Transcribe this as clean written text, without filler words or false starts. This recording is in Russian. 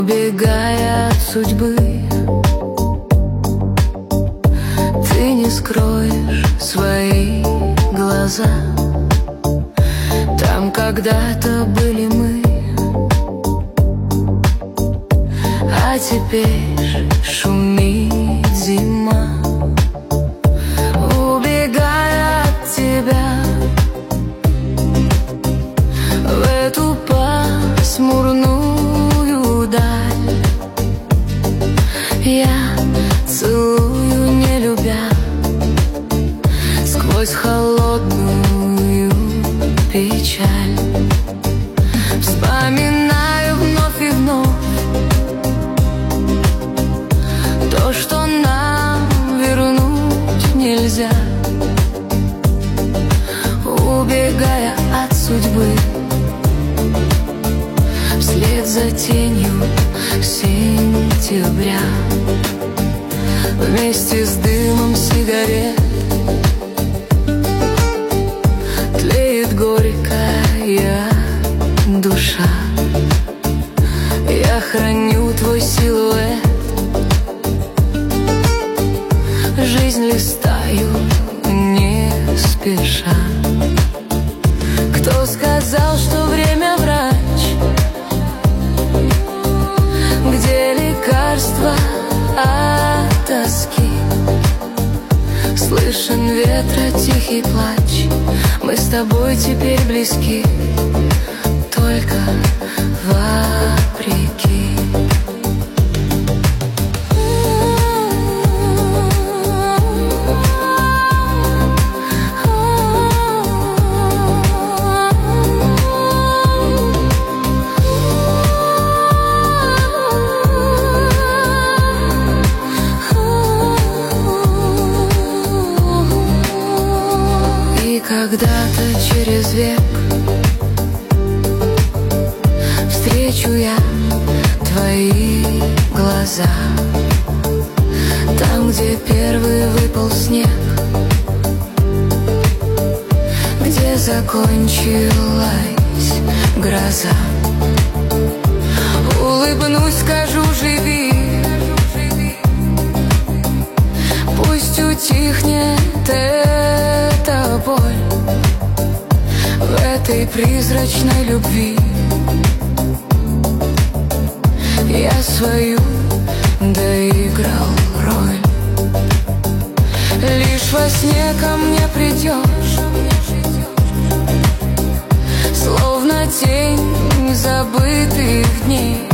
Убегая от судьбы, ты не скроешь свои глаза. Там когда-то были мы, а теперь шумит зима. Убегая от тебя в эту пасмурную даль, я целую, не любя, сквозь холодную печаль. Вспоминаю вновь и вновь то, что нам вернуть нельзя. Убегая от судьбы, вслед за тенью сентября, вместе с дымом сигарет тлеет горькая душа. Я храню твой силуэт, жизнь листаю не спеша. Кто сказал, что время врач, где лекарства от тоски? Слышен ветра тихий плач, мы с тобой теперь близки, только вопреки. Когда-то через век встречу я твои глаза, там, где первый выпал снег, где закончилась гроза. Улыбнусь, скажу: живи, пусть утихнет эта боль в этой призрачной любви. Я свою доиграл роль, лишь во сне ко мне придешь, словно тень забытых дней.